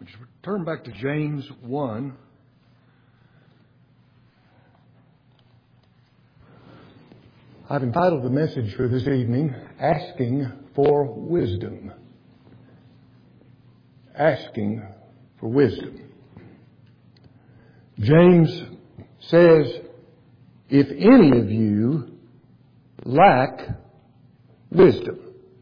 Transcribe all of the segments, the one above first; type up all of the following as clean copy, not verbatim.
Would you turn back to James 1? I've entitled the message for this evening, Asking for Wisdom. Asking for wisdom. James says, if any of you lack wisdom.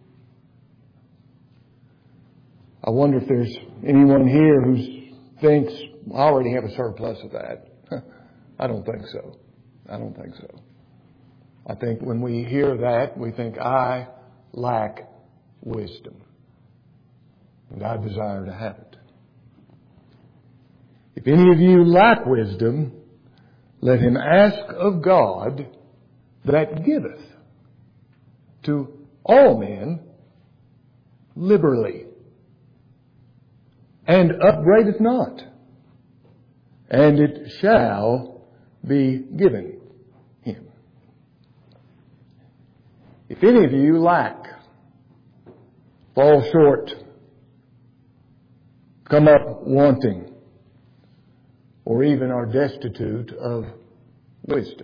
I wonder if there's anyone here who thinks, I already have a surplus of that. I don't think so. I think when we hear that, we think, I lack wisdom. And I desire to have it. If any of you lack wisdom, let him ask of God that giveth to all men liberally, and upbraideth not, and it shall be given him. If any of you lack, fall short, come up wanting, or even are destitute of wisdom.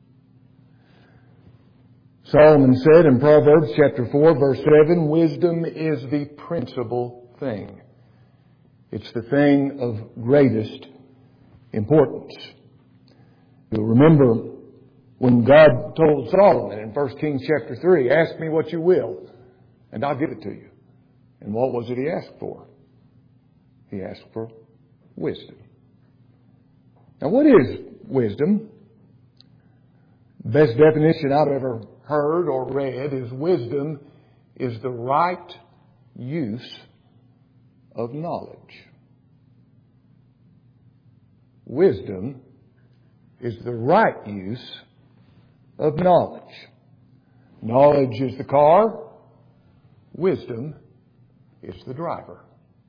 Solomon said in Proverbs chapter 4, verse 7, wisdom is the principal thing. It's the thing of greatest importance. You'll remember when God told Solomon in 1 Kings chapter 3, ask me what you will, and I'll give it to you. And what was it he asked for? He asked for wisdom. Now, what is wisdom? Best definition I've ever heard or read is wisdom is the right use of knowledge. Wisdom is the right use of knowledge. Knowledge is the car. Wisdom is the driver.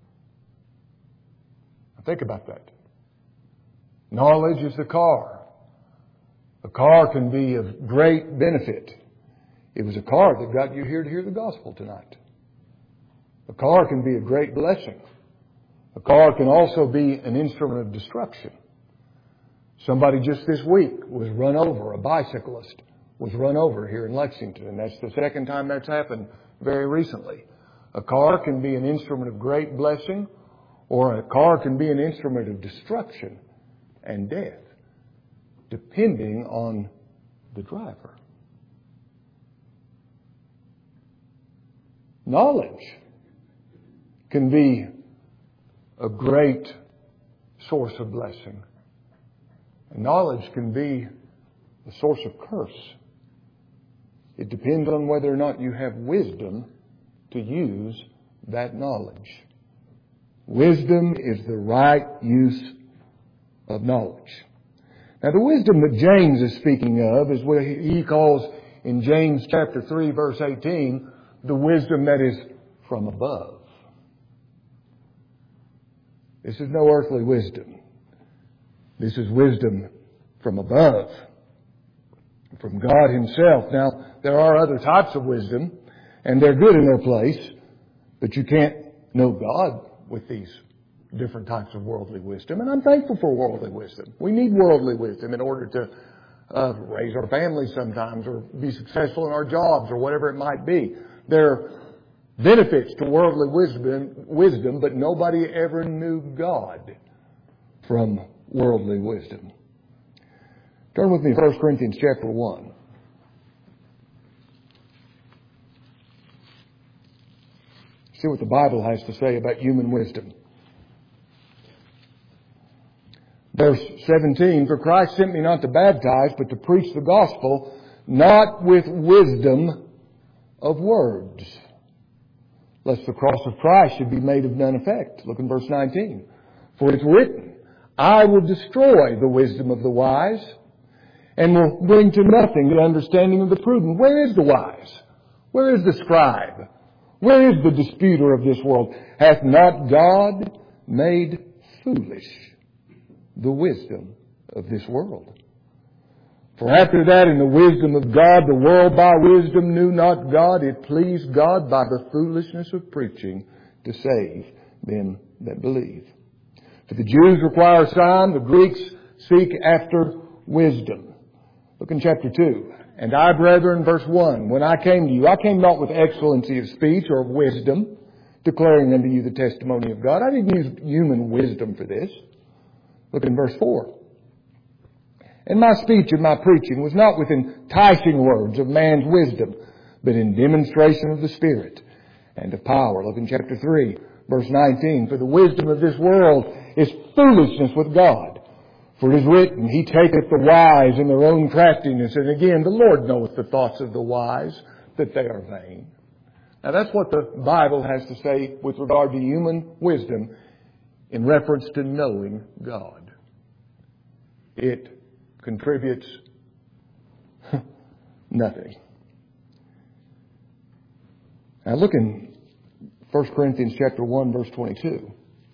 Now think about that. Knowledge is the car. A car can be of great benefit. It was a car that got you here to hear the gospel tonight. A car can be a great blessing. A car can also be an instrument of destruction. Somebody just this week was run over, a bicyclist was run over here in Lexington, and that's the second time that's happened very recently. A car can be an instrument of great blessing, or a car can be an instrument of destruction and death, depending on the driver. Knowledge can be a great source of blessing. And knowledge can be a source of curse. It depends on whether or not you have wisdom to use that knowledge. Wisdom is the right use of knowledge. Now, the wisdom that James is speaking of is what he calls in James chapter 3, verse 18, the wisdom that is from above. This is no earthly wisdom. This is wisdom from above, from God Himself. Now, there are other types of wisdom, and they're good in their place, but you can't know God with these different types of worldly wisdom. And I'm thankful for worldly wisdom. We need worldly wisdom in order to raise our families sometimes, or be successful in our jobs, or whatever it might be. There are benefits to worldly wisdom, but nobody ever knew God from worldly wisdom. Turn with me to 1 Corinthians chapter 1. See what the Bible has to say about human wisdom. Verse 17, for Christ sent me not to baptize, but to preach the gospel, not with wisdom of words, lest the cross of Christ should be made of none effect. Look in verse 19. For it's written, I will destroy the wisdom of the wise, and will bring to nothing the understanding of the prudent. Where is the wise? Where is the scribe? Where is the disputer of this world? Hath not God made foolish the wisdom of this world? For after that, in the wisdom of God, the world by wisdom knew not God. It pleased God by the foolishness of preaching to save them that believe. For the Jews require a sign, the Greeks seek after wisdom. Look in chapter 2. And I, brethren, verse 1, when I came to you, I came not with excellency of speech or of wisdom, declaring unto you the testimony of God. I didn't use human wisdom for this. Look in verse 4. And my speech and my preaching was not with enticing words of man's wisdom, but in demonstration of the Spirit and of power. Look in chapter 3, verse 19. For the wisdom of this world is foolishness with God. For it is written, He taketh the wise in their own craftiness. And again, the Lord knoweth the thoughts of the wise, that they are vain. Now that's what the Bible has to say with regard to human wisdom in reference to knowing God. It contributes nothing. Now look in 1 Corinthians chapter 1, verse 22.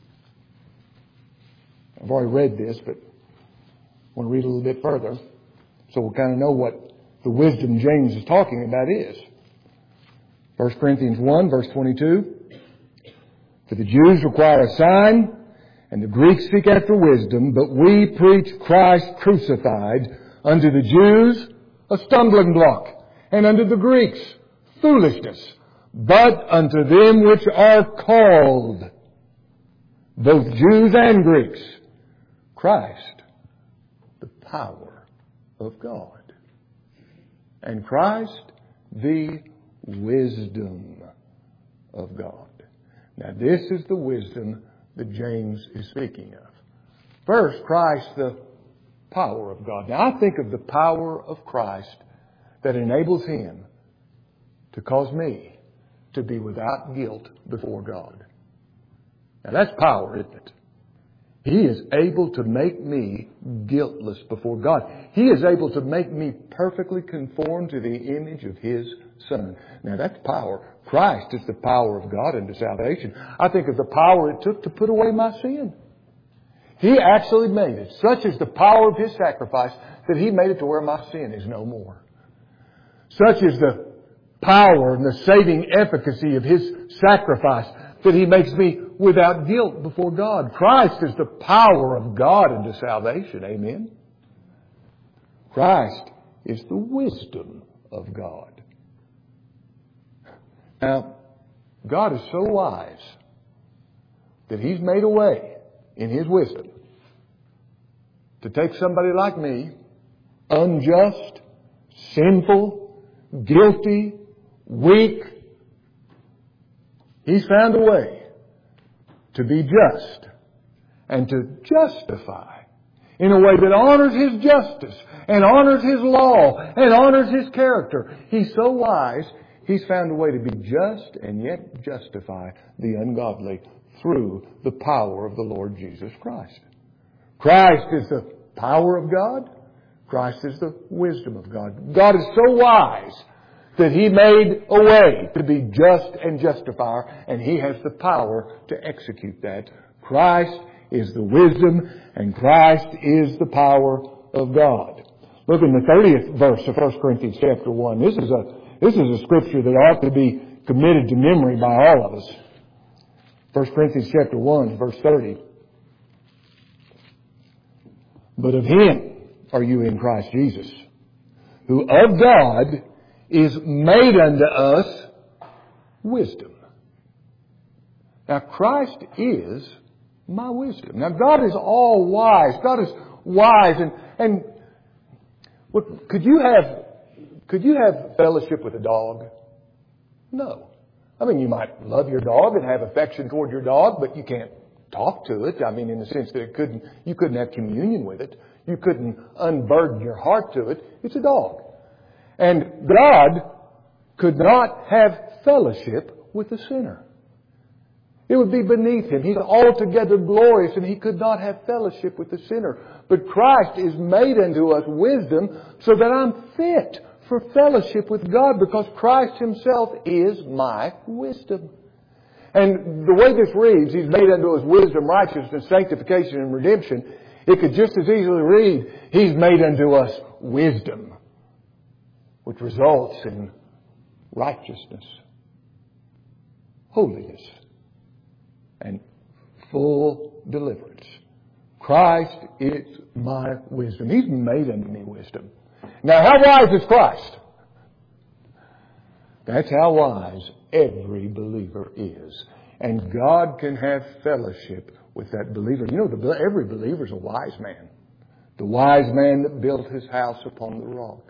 I've already read this, but I want to read a little bit further so we'll kind of know what the wisdom James is talking about is. 1 Corinthians 1, verse 22. For the Jews require a sign, and the Greeks seek after wisdom, but we preach Christ crucified, unto the Jews a stumbling block, and unto the Greeks foolishness, but unto them which are called, both Jews and Greeks, Christ, the power of God, and Christ, the wisdom of God. Now this is the wisdom that James is speaking of. First, Christ, the power of God. Now I think of the power of Christ that enables Him to cause me to be without guilt before God. Now that's power, isn't it? He is able to make me guiltless before God. He is able to make me perfectly conform to the image of His Son. Now that's power. Christ is the power of God unto salvation. I think of the power it took to put away my sin. He actually made it. Such is the power of His sacrifice that He made it to where my sin is no more. Such is the power and the saving efficacy of His sacrifice that He makes me without guilt before God. Christ is the power of God unto salvation. Amen. Christ is the wisdom of God. Now, God is so wise that He's made a way in His wisdom to take somebody like me, unjust, sinful, guilty, weak. He's found a way to be just and to justify in a way that honors His justice and honors His law and honors His character. He's so wise, He's found a way to be just and yet justify the ungodly through the power of the Lord Jesus Christ. Christ is the power of God. Christ is the wisdom of God. God is so wise that He made a way to be just and justifier, and He has the power to execute that. Christ is the wisdom, and Christ is the power of God. Look in the 30th verse of 1 Corinthians chapter 1. This is a scripture that ought to be committed to memory by all of us. 1 Corinthians chapter 1, verse 30. But of Him are you in Christ Jesus, who of God is made unto us wisdom. Now Christ is my wisdom. Now God is all wise. God is wise, and look, could you have fellowship with a dog? No. I mean, you might love your dog and have affection toward your dog, but you can't talk to it. I mean, in the sense that you couldn't have communion with it. You couldn't unburden your heart to it. It's a dog. And God could not have fellowship with a sinner. It would be beneath Him. He's altogether glorious, and He could not have fellowship with the sinner. But Christ is made unto us wisdom so that I'm fit for fellowship with God, because Christ Himself is my wisdom. And the way this reads, He's made unto us wisdom, righteousness, sanctification, and redemption. It could just as easily read, He's made unto us wisdom, which results in righteousness, holiness, and full deliverance Christ is my wisdom. He's made unto me wisdom. Now, how wise is Christ? That's how wise every believer is. And God can have fellowship with that believer. You know, every believer is a wise man. The wise man that built his house upon the rock.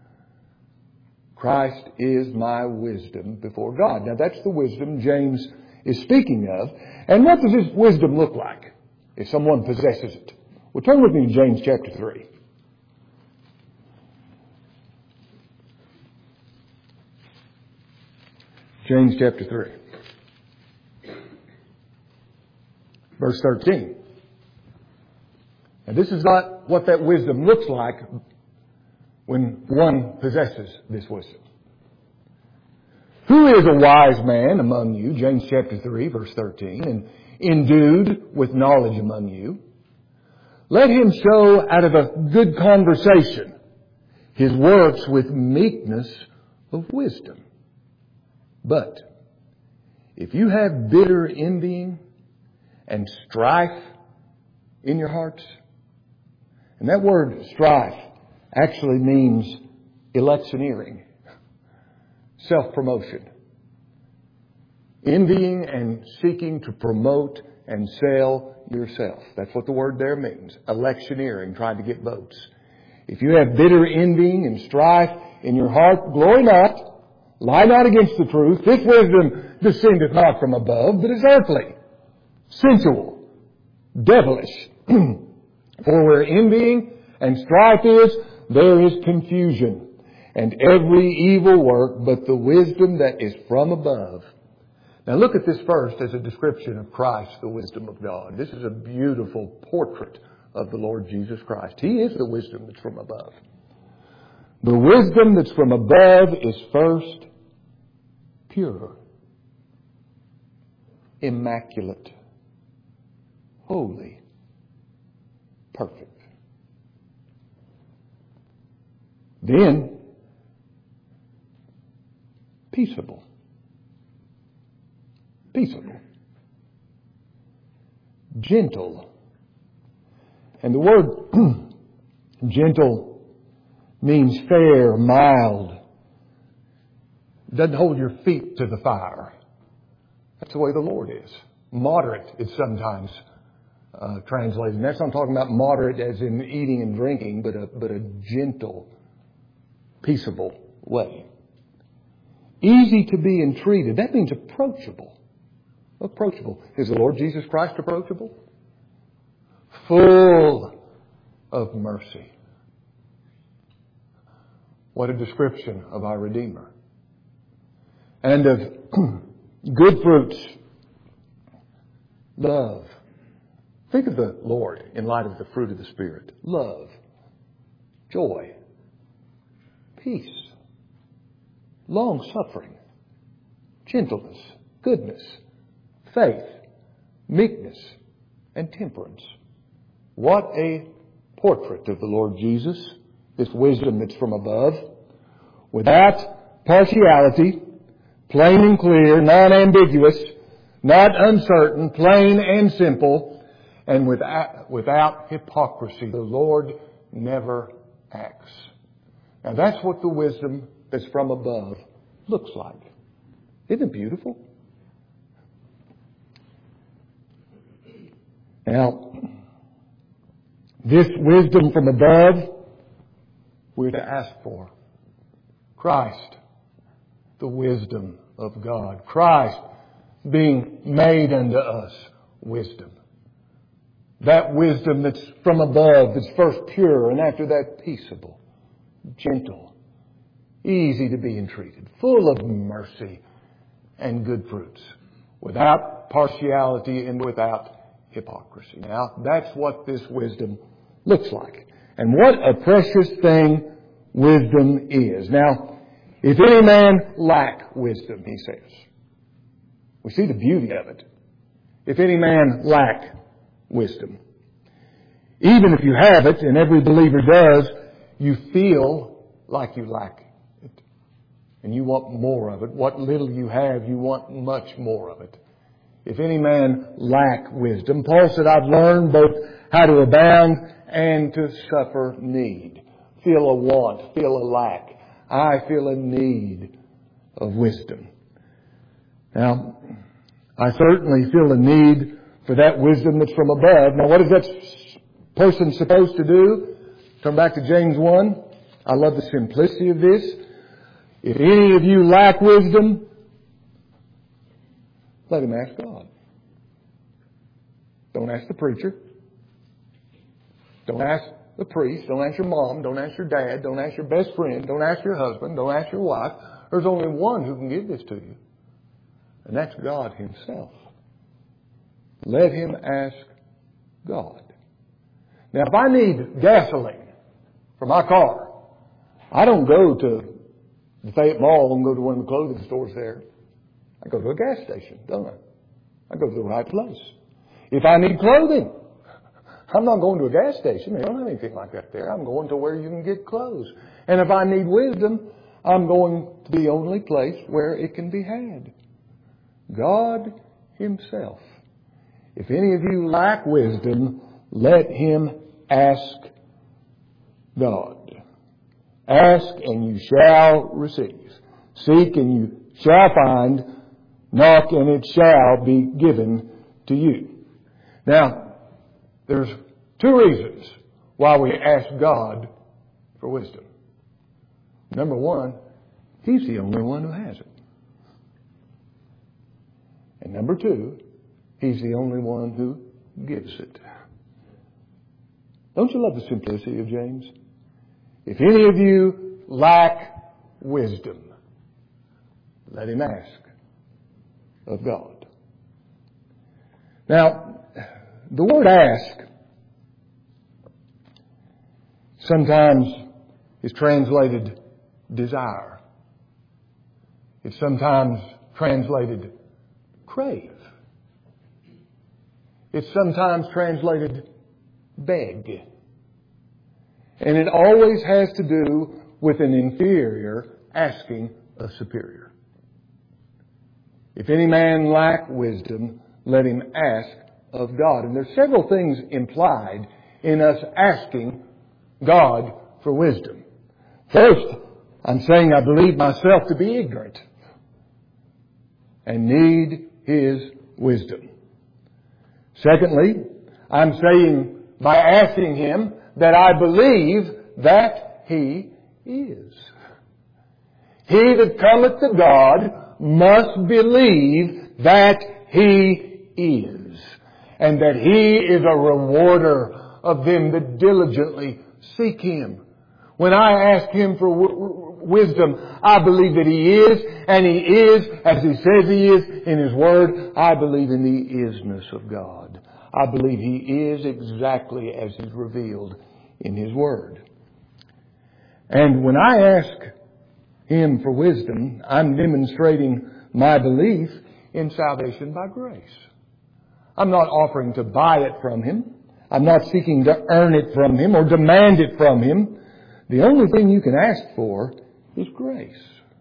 Christ is my wisdom before God. Now, that's the wisdom James is speaking of. And what does this wisdom look like if someone possesses it? Well, turn with me to James chapter 3. James chapter 3. Verse 13. And this is not what that wisdom looks like when one possesses this wisdom. Who is a wise man among you? James chapter 3, verse 13. And endued with knowledge among you. Let him show out of a good conversation his works with meekness of wisdom. But if you have bitter envying and strife in your hearts, and that word strife actually means electioneering, self-promotion. Envying and seeking to promote and sell yourself. That's what the word there means. Electioneering, trying to get votes. If you have bitter envying and strife in your heart, glory not. Lie not against the truth. This wisdom descendeth not from above, but is earthly, sensual, devilish. For where envying and strife is, there is confusion, and every evil work, but the wisdom that is from above. Now look at this first as a description of Christ, the wisdom of God. This is a beautiful portrait of the Lord Jesus Christ. He is the wisdom that's from above. The wisdom that's from above is first pure, immaculate, holy, perfect. Then, peaceable. Peaceable. Gentle. And the word gentle means fair, mild. Doesn't hold your feet to the fire. That's the way the Lord is. Moderate is sometimes translated. And that's not talking about moderate as in eating and drinking, but a gentle, peaceable way. Easy to be entreated. That means approachable. Approachable. Is the Lord Jesus Christ approachable? Full of mercy. What a description of our Redeemer. And of good fruits. Love. Think of the Lord in light of the fruit of the Spirit. Love. Joy. Peace. Long-suffering. Gentleness. Goodness. Faith. Meekness. And temperance. What a portrait of the Lord Jesus. This wisdom that's from above. Without partiality. Plain and clear. Non-ambiguous. Not uncertain. Plain and simple. And without hypocrisy. The Lord never acts. Now that's what the wisdom that's from above looks like. Isn't it beautiful? Now, this wisdom from above, we're to ask for. Christ, the wisdom of God. Christ being made unto us wisdom. That wisdom that's from above, that's first pure, and after that peaceable, gentle, easy to be entreated, full of mercy and good fruits, without partiality and without hypocrisy. Now, that's what this wisdom looks like. And what a precious thing wisdom is. Now, if any man lack wisdom, he says, we see the beauty of it. If any man lack wisdom, even if you have it, and every believer does, you feel like you lack it. And you want more of it. What little you have, you want much more of it. If any man lack wisdom, Paul said, I've learned both how to abound and to suffer need. Feel a want, feel a lack. I feel a need of wisdom. Now, I certainly feel a need for that wisdom that's from above. Now, what is that person supposed to do? Turn back to James 1. I love the simplicity of this. If any of you lack wisdom, let him ask God. Don't ask the preacher. Don't ask the priest. Don't ask your mom. Don't ask your dad. Don't ask your best friend. Don't ask your husband. Don't ask your wife. There's only one who can give this to you. And that's God Himself. Let Him ask God. Now, if I need gasoline for my car, I don't go to the Fayette Mall and go to one of the clothing stores there. I go to a gas station, don't I? I go to the right place. If I need clothing, I'm not going to a gas station. They don't have anything like that there. I'm going to where you can get clothes. And if I need wisdom, I'm going to the only place where it can be had. God Himself. If any of you lack wisdom, let him ask God. Ask and you shall receive. Seek and you shall find. Knock and it shall be given to you. Now, there's two reasons why we ask God for wisdom. Number one, He's the only one who has it. And number two, He's the only one who gives it. Don't you love the simplicity of James? If any of you lack wisdom, let him ask of God. Now, the word ask sometimes is translated desire. It's sometimes translated crave. It's sometimes translated beg. And it always has to do with an inferior asking a superior. If any man lack wisdom, let him ask of God. And there's several things implied in us asking God for wisdom. First, I'm saying I believe myself to be ignorant and need His wisdom. Secondly, I'm saying by asking Him that I believe that He is. He that cometh to God must believe that He is, and that He is a rewarder of them that diligently seek Him. When I ask Him for wisdom, I believe that He is, and He is as He says He is in His Word. I believe in the isness of God. I believe He is exactly as He's revealed in His Word. And when I ask Him for wisdom, I'm demonstrating my belief in salvation by grace. I'm not offering to buy it from Him. I'm not seeking to earn it from Him or demand it from Him. The only thing you can ask for is grace.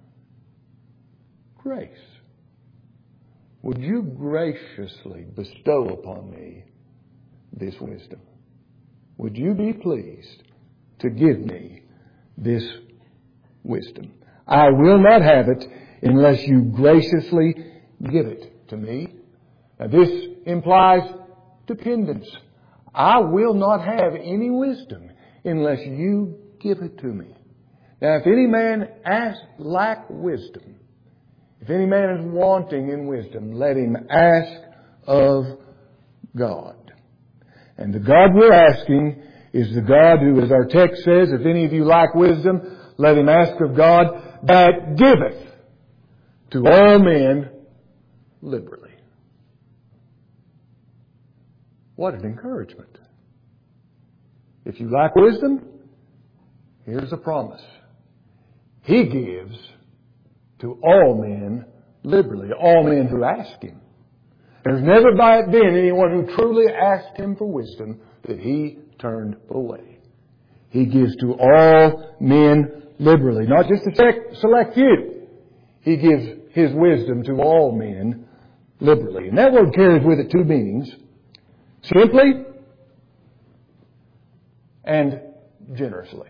Grace. Would you graciously bestow upon me this wisdom? Would you be pleased to give me this wisdom? I will not have it unless you graciously give it to me. Now, this implies dependence. I will not have any wisdom unless you give it to me. Now, if any man lack wisdom, if any man is wanting in wisdom, let him ask of God. And the God we're asking is the God who, as our text says, if any of you lack wisdom, let him ask of God that giveth to all men liberally. What an encouragement. If you lack wisdom, here's a promise. He gives to all men liberally, all men who ask Him. There's never been anyone who truly asked Him for wisdom that He turned away. He gives to all men liberally, not just a select few. He gives His wisdom to all men liberally. And that word carries with it two meanings. Simply, and generously.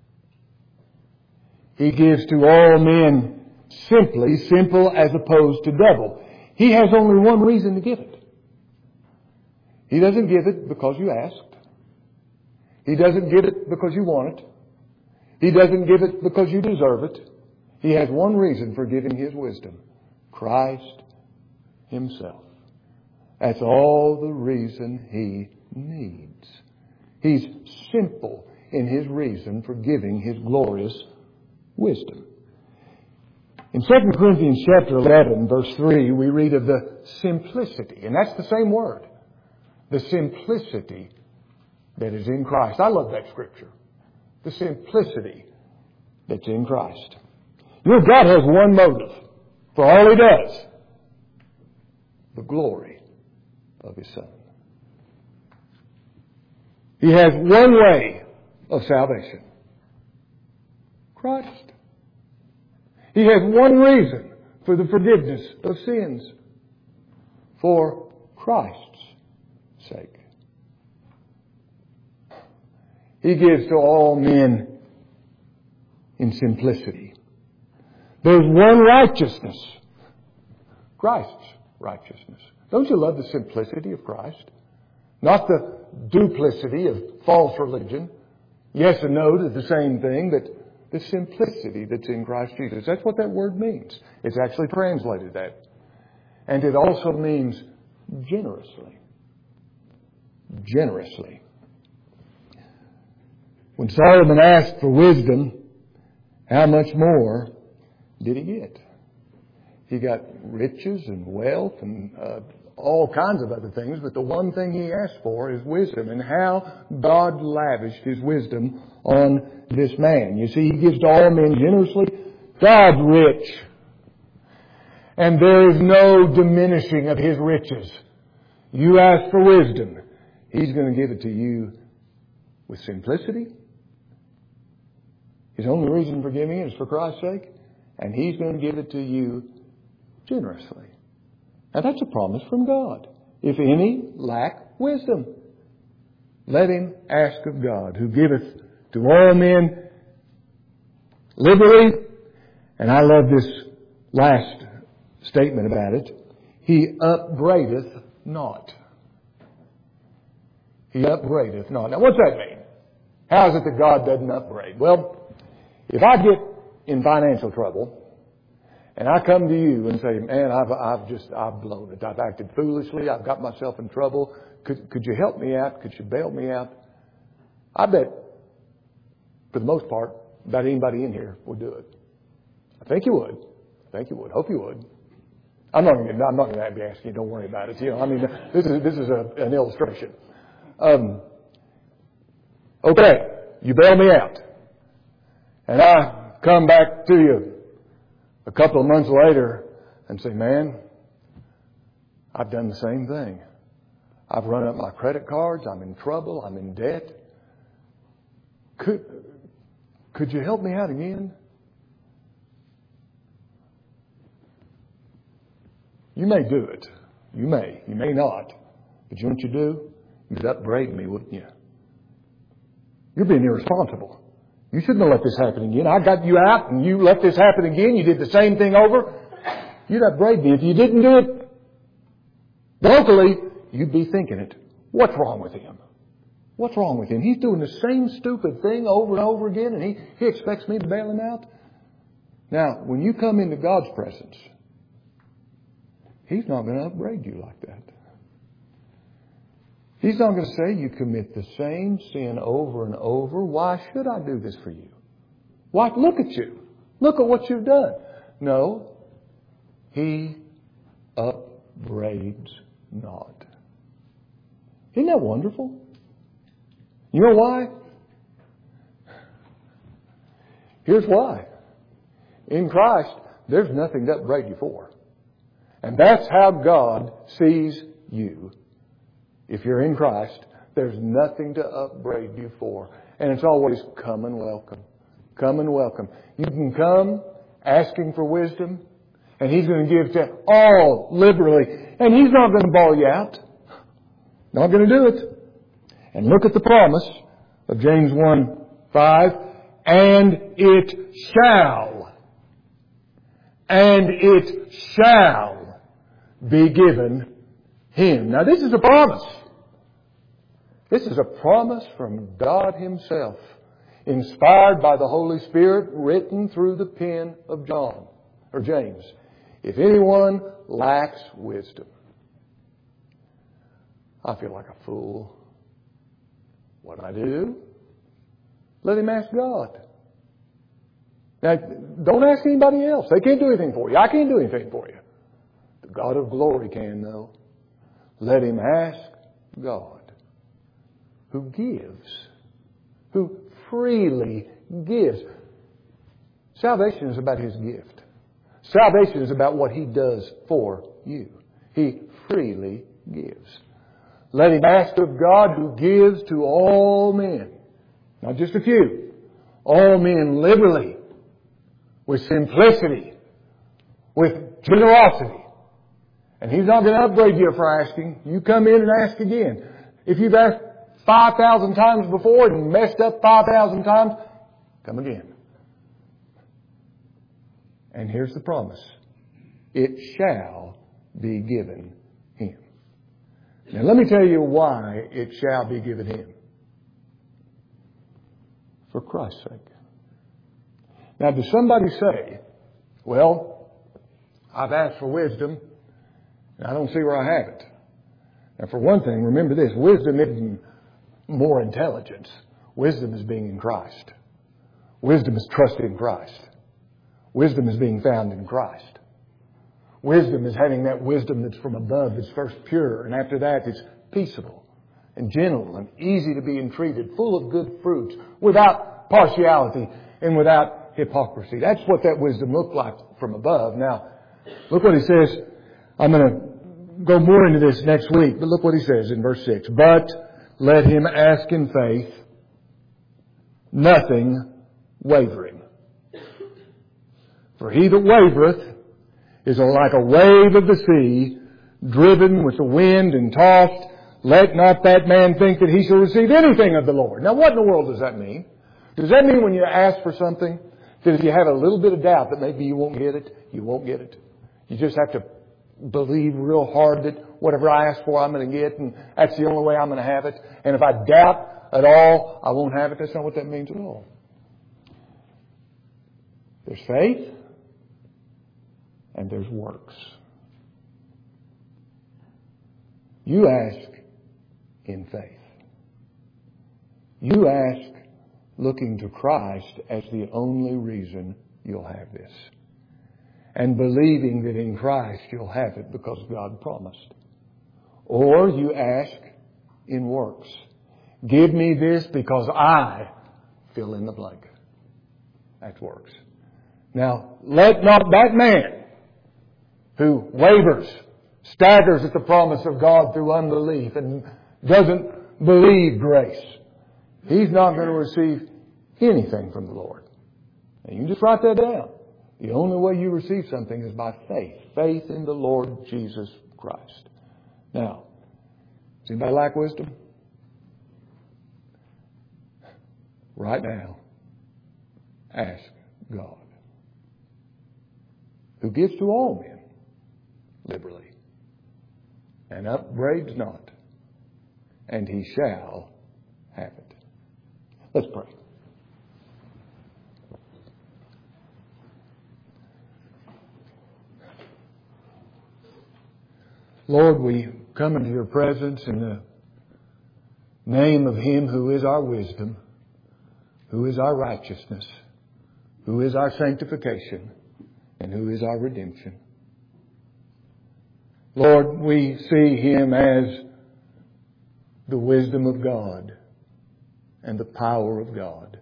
He gives to all men simply, simple as opposed to double. He has only one reason to give it. He doesn't give it because you asked. He doesn't give it because you want it. He doesn't give it because you deserve it. He has one reason for giving His wisdom. Christ Himself. That's all the reason He needs. He's simple in His reason for giving His glorious wisdom. In 2 Corinthians chapter 11, verse 3, we read of the simplicity, and that's the same word. The simplicity that is in Christ. I love that scripture. The simplicity that's in Christ. You know, God has one motive for all He does. The glory of His Son. He has one way of salvation. Christ. He has one reason for the forgiveness of sins. For Christ's sake. He gives to all men in simplicity. There's one righteousness. Christ's righteousness. Don't you love the simplicity of Christ? Not the duplicity of false religion. Yes and no to the same thing, but the simplicity that's in Christ Jesus. That's what that word means. It's actually translated that. And it also means generously. Generously. When Solomon asked for wisdom, how much more did he get? He got riches and wealth and all kinds of other things, but the one thing he asked for is wisdom, and how God lavished His wisdom on this man. You see, He gives to all men generously. God's rich. And there is no diminishing of His riches. You ask for wisdom, He's going to give it to you with simplicity. His only reason for giving it is for Christ's sake, and He's going to give it to you generously. Now that's a promise from God. If any lack wisdom, let him ask of God, who giveth to all men liberally. And I love this last statement about it. He upbraideth not. He upbraideth not. Now what's that mean? How is it that God doesn't upbraid? Well, if I get in financial trouble, and I come to you and say, man, I've blown it. I've acted foolishly. I've got myself in trouble. Could you help me out? Could you bail me out? I bet, for the most part, about anybody in here would do it. I think you would. Hope you would. I'm not going to be asking you. Don't worry about it. You know, I mean, this is an illustration. Okay, you bail me out, and I come back to you a couple of months later and say, man, I've done the same thing. I've run up my credit cards. I'm in trouble. I'm in debt. Could you help me out again? You may do it. You may. You may not. But you know what you do? You'd upbraid me, wouldn't you? You're being irresponsible. You shouldn't have let this happen again. I got you out and you let this happen again. You did the same thing over. You'd upbraid me. If you didn't do it locally, you'd be thinking it. What's wrong with him? What's wrong with him? He's doing the same stupid thing over and over again, and he expects me to bail him out. Now, when you come into God's presence, He's not going to upbraid you like that. He's not going to say you commit the same sin over and over. Why should I do this for you? Why? Look at you. Look at what you've done. No. He upbraids not. Isn't that wonderful? You know why? Here's why. In Christ, there's nothing to upbraid you for. And that's how God sees you. If you're in Christ, there's nothing to upbraid you for. And it's always come and welcome. Come and welcome. You can come asking for wisdom, and He's going to give to all liberally. And He's not going to bail you out. Not going to do it. And look at the promise of James 1:5, and it shall be given him. Now this is a promise. This is a promise from God Himself, inspired by the Holy Spirit, written through the pen of John, or James. If anyone lacks wisdom. I feel like a fool. What do I do? Let him ask God. Now, don't ask anybody else. They can't do anything for you. I can't do anything for you. The God of glory can, though. Let him ask God, who gives, who freely gives. Salvation is about His gift. Salvation is about what He does for you. He freely gives. Let him ask of God, who gives to all men, not just a few, all men liberally, with simplicity, with generosity. And He's not going to upgrade you for asking. You come in and ask again. If you've asked 5,000 times before and messed up 5,000 times, come again. And here's the promise. It shall be given him. Now let me tell you why it shall be given him. For Christ's sake. Now does somebody say, well, I've asked for wisdom, and I don't see where I have it. Now for one thing, remember this, wisdom isn't more intelligence. Wisdom is being in Christ. Wisdom is trusting in Christ. Wisdom is being found in Christ. Wisdom is having that wisdom that's from above, that's first pure, and after that it's peaceable and gentle and easy to be entreated, full of good fruits, without partiality and without hypocrisy. That's what that wisdom looked like from above. Now, look what he says. I'm going to go more into this next week, but look what he says in verse 6. But let him ask in faith, nothing wavering. For he that wavereth is like a wave of the sea, driven with the wind and tossed. Let not that man think that he shall receive anything of the Lord. Now what in the world does that mean? Does that mean when you ask for something, that if you have a little bit of doubt that maybe you won't get it, you won't get it? You just have to believe real hard that whatever I ask for I'm going to get, and that's the only way I'm going to have it. And if I doubt at all, I won't have it. That's not what that means at all. There's faith and there's works. You ask in faith. You ask looking to Christ as the only reason you'll have this. And believing that in Christ you'll have it because God promised. Or you ask in works. Give me this because I fill in the blank. That's works. Now, let not that man who wavers, staggers at the promise of God through unbelief and doesn't believe grace, he's not going to receive anything from the Lord. And you can just write that down. The only way you receive something is by faith. Faith in the Lord Jesus Christ. Now, does anybody lack wisdom? Right now, ask God, who gives to all men liberally, and upbraids not, and he shall have it. Let's pray. Lord, we come into your presence in the name of him who is our wisdom, who is our righteousness, who is our sanctification, and who is our redemption. Lord, we see him as the wisdom of God and the power of God.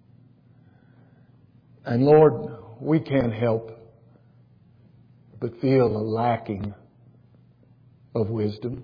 And Lord, we can't help but feel a lacking of wisdom.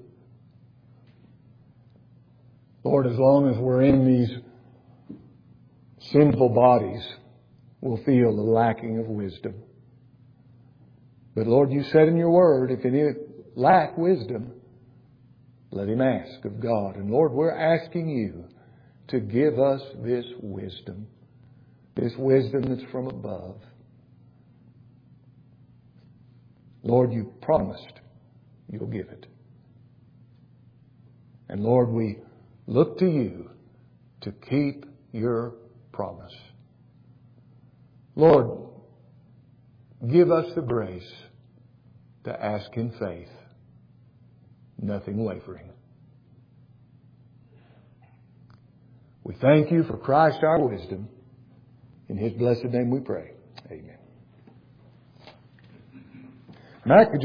Lord, as long as we're in these sinful bodies, we'll feel the lacking of wisdom. But Lord, you said in your word, if any lack wisdom, let him ask of God. And Lord, we're asking you to give us this wisdom that's from above. Lord, you promised you'll give it. And Lord, we look to you to keep your promise. Lord, give us the grace to ask in faith, nothing wavering. We thank you for Christ our wisdom. In His blessed name we pray. Amen. Mac,